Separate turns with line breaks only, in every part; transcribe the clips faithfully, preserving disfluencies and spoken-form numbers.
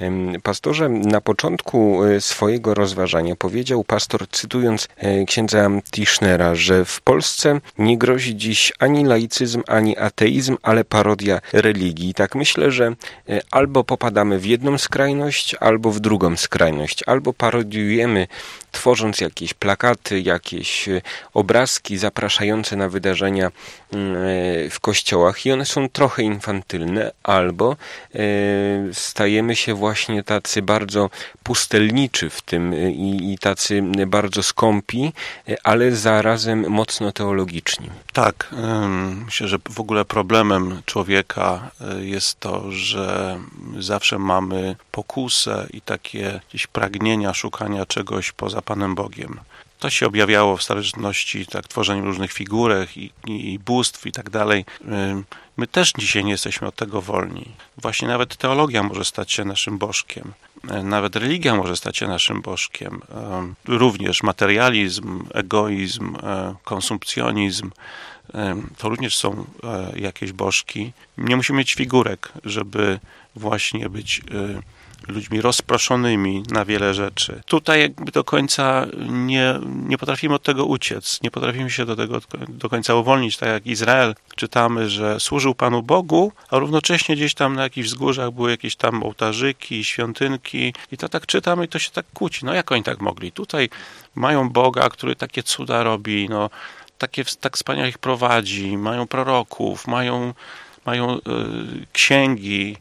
Pastorze, na początku swojego rozważania powiedział pastor, cytując księdza Tischnera, że w Polsce nie grozi dziś ani laicyzm, ani ateizm, ale parodia religii. Tak myślę, że albo popadamy w jedną skrajność, albo w drugą skrajność. Albo parodiujemy, tworząc jakieś plakaty, jakieś obrazki zapraszające na wydarzenia w kościołach i one są trochę infantylne, albo stajemy się właśnie tacy bardzo pustelniczy w tym i, i tacy bardzo skąpi, ale zarazem mocno teologiczni.
Tak, myślę, że w ogóle problemem człowieka jest to, że zawsze mamy pokusę i takie gdzieś pragnienia szukania czegoś poza Panem Bogiem. To się objawiało w starożytności, tak, tworzeniem różnych figurek i, i, i bóstw i tak dalej. My też dzisiaj nie jesteśmy od tego wolni. Właśnie nawet teologia może stać się naszym bożkiem. Nawet religia może stać się naszym bożkiem. Również materializm, egoizm, konsumpcjonizm to również są jakieś bożki. Nie musimy mieć figurek, żeby właśnie być ludźmi rozproszonymi na wiele rzeczy. Tutaj jakby do końca nie, nie potrafimy od tego uciec, nie potrafimy się do tego do końca uwolnić, tak jak Izrael. Czytamy, że służył Panu Bogu, a równocześnie gdzieś tam na jakichś wzgórzach były jakieś tam ołtarzyki, świątynki i to tak czytamy i to się tak kłóci. No jak oni tak mogli? Tutaj mają Boga, który takie cuda robi, no takie, tak wspaniale ich prowadzi, mają proroków, mają, mają y, księgi,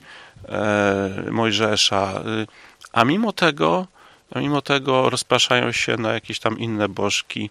Mojżesza, a mimo tego, a mimo tego rozpraszają się na jakieś tam inne bożki,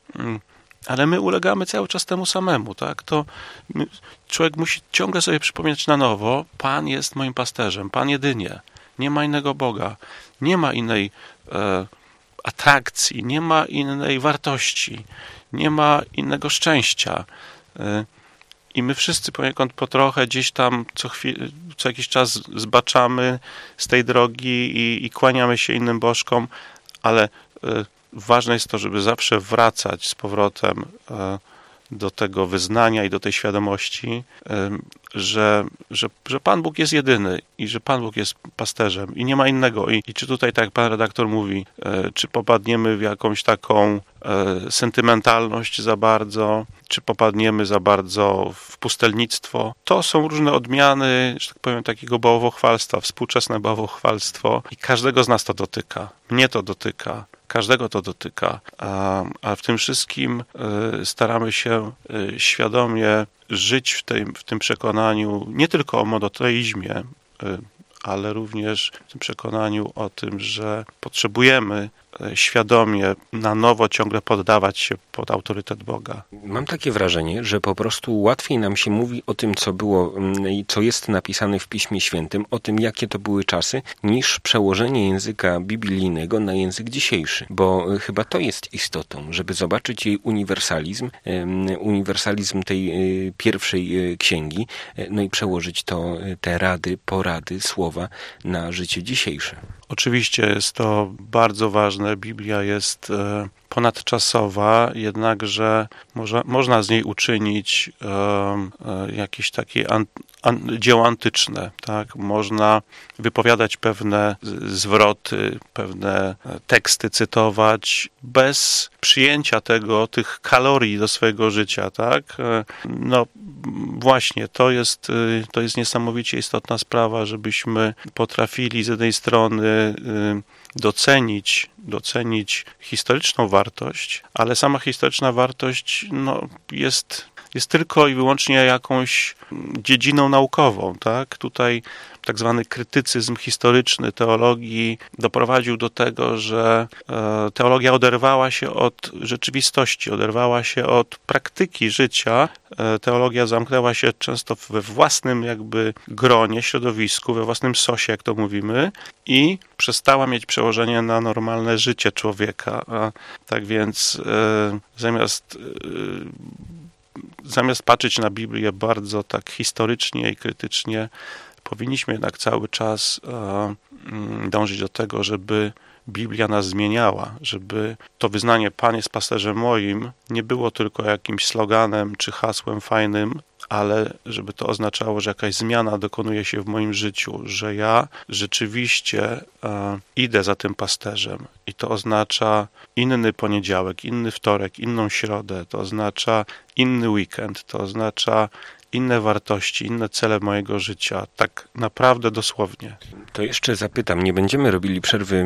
ale my ulegamy cały czas temu samemu, tak? To człowiek musi ciągle sobie przypominać na nowo, Pan jest moim pasterzem, Pan jedynie, nie ma innego Boga, nie ma innej e, atrakcji, nie ma innej wartości, nie ma innego szczęścia. E, I my wszyscy poniekąd po trochę gdzieś tam co, chwil, co jakiś czas zbaczamy z tej drogi i, i kłaniamy się innym bożkom, ale y, ważne jest to, żeby zawsze wracać z powrotem y, do tego wyznania i do tej świadomości, y, że, że, że Pan Bóg jest jedyny i że Pan Bóg jest pasterzem i nie ma innego. I, i czy tutaj, tak jak pan redaktor mówi, y, czy popadniemy w jakąś taką y, sentymentalność za bardzo, czy popadniemy za bardzo w pustelnictwo. To są różne odmiany, że tak powiem, takiego bałwochwalstwa, współczesne bałwochwalstwo i każdego z nas to dotyka. Mnie to dotyka, każdego to dotyka, a, a w tym wszystkim y, staramy się y, świadomie żyć w tym, w tym przekonaniu nie tylko o monoteizmie, y, ale również w tym przekonaniu o tym, że potrzebujemy świadomie na nowo ciągle poddawać się pod autorytet Boga.
Mam takie wrażenie, że po prostu łatwiej nam się mówi o tym, co było i co jest napisane w Piśmie Świętym, o tym, jakie to były czasy, niż przełożenie języka biblijnego na język dzisiejszy. Bo chyba to jest istotą, żeby zobaczyć jej uniwersalizm, uniwersalizm tej pierwszej księgi, no i przełożyć to, te rady, porady, słowa na życie dzisiejsze.
Oczywiście jest to bardzo ważne. Biblia jest e, ponadczasowa, jednakże może, można z niej uczynić e, e, jakieś takie an, an, dzieło antyczne. Tak? Można wypowiadać pewne zwroty, pewne teksty cytować bez przyjęcia tego, tych kalorii do swojego życia. Tak? E, no właśnie, to jest, to jest niesamowicie istotna sprawa, żebyśmy potrafili z jednej strony docenić, docenić historyczną wartość, ale sama historyczna wartość no, jest, jest tylko i wyłącznie jakąś dziedziną naukową. Tak? Tutaj tak zwany krytycyzm historyczny teologii doprowadził do tego, że teologia oderwała się od rzeczywistości, oderwała się od praktyki życia. Teologia zamknęła się często we własnym jakby gronie, środowisku, we własnym sosie, jak to mówimy, i przestała mieć przełożenie na normalne życie człowieka. A tak więc e, zamiast e, zamiast patrzeć na Biblię bardzo tak historycznie i krytycznie, powinniśmy jednak cały czas e, dążyć do tego, żeby Biblia nas zmieniała, żeby to wyznanie Pan jest pasterzem moim nie było tylko jakimś sloganem czy hasłem fajnym, ale żeby to oznaczało, że jakaś zmiana dokonuje się w moim życiu, że ja rzeczywiście e, idę za tym pasterzem i to oznacza inny poniedziałek, inny wtorek, inną środę, to oznacza inny weekend, to oznacza inne wartości, inne cele mojego życia, tak naprawdę dosłownie.
To jeszcze zapytam, nie będziemy robili przerwy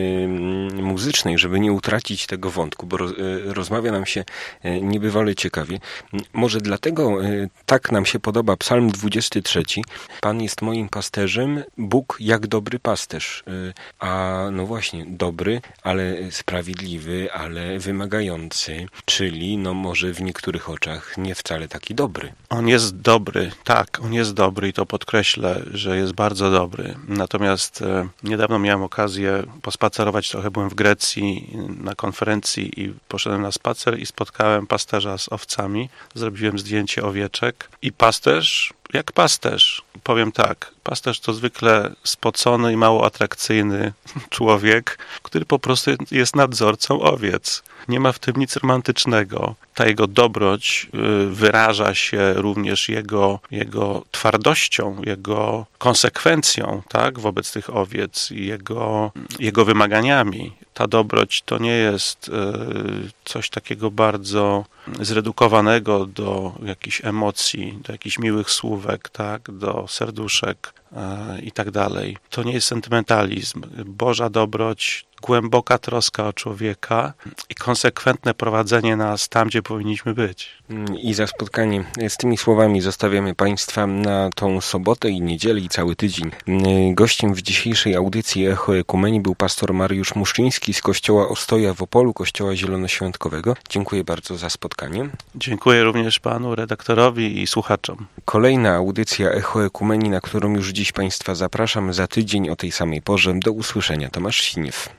y, muzycznej, żeby nie utracić tego wątku, bo roz, y, rozmawia nam się y, niebywale ciekawie. Może dlatego y, tak nam się podoba Psalm dwudziesty trzeci. Pan jest moim pasterzem, Bóg jak dobry pasterz. Y, a no właśnie, dobry, ale sprawiedliwy, ale wymagający, czyli no może w niektórych oczach nie wcale taki dobry.
On jest dobry, tak, on jest dobry i to podkreślę, że jest bardzo dobry. Natomiast e, niedawno miałem okazję pospacerować, trochę byłem w Grecji na konferencji i poszedłem na spacer i spotkałem pasterza z owcami. Zrobiłem zdjęcie owieczek i pasterz, jak pasterz, powiem tak, pasterz to zwykle spocony i mało atrakcyjny człowiek, który po prostu jest nadzorcą owiec. Nie ma w tym nic romantycznego. Ta jego dobroć wyraża się również jego, jego twardością, jego konsekwencją, tak, wobec tych owiec i jego, jego wymaganiami. Ta dobroć to nie jest coś takiego bardzo zredukowanego do jakichś emocji, do jakichś miłych słówek, tak, do serduszek i tak dalej. To nie jest sentymentalizm. Boża dobroć, głęboka troska o człowieka i konsekwentne prowadzenie nas tam, gdzie powinniśmy być.
I za spotkanie z tymi słowami zostawiamy Państwa na tą sobotę i niedzielę i cały tydzień. Gościem w dzisiejszej audycji Echo Ekumenii był pastor Mariusz Muszczyński z kościoła Ostoja w Opolu, kościoła zielonoświątkowego. Dziękuję bardzo za spotkanie.
Dziękuję również panu redaktorowi i słuchaczom.
Kolejna audycja Echo Ekumenii, na którą już dziś Państwa zapraszam za tydzień o tej samej porze. Do usłyszenia. Tomasz Siniew.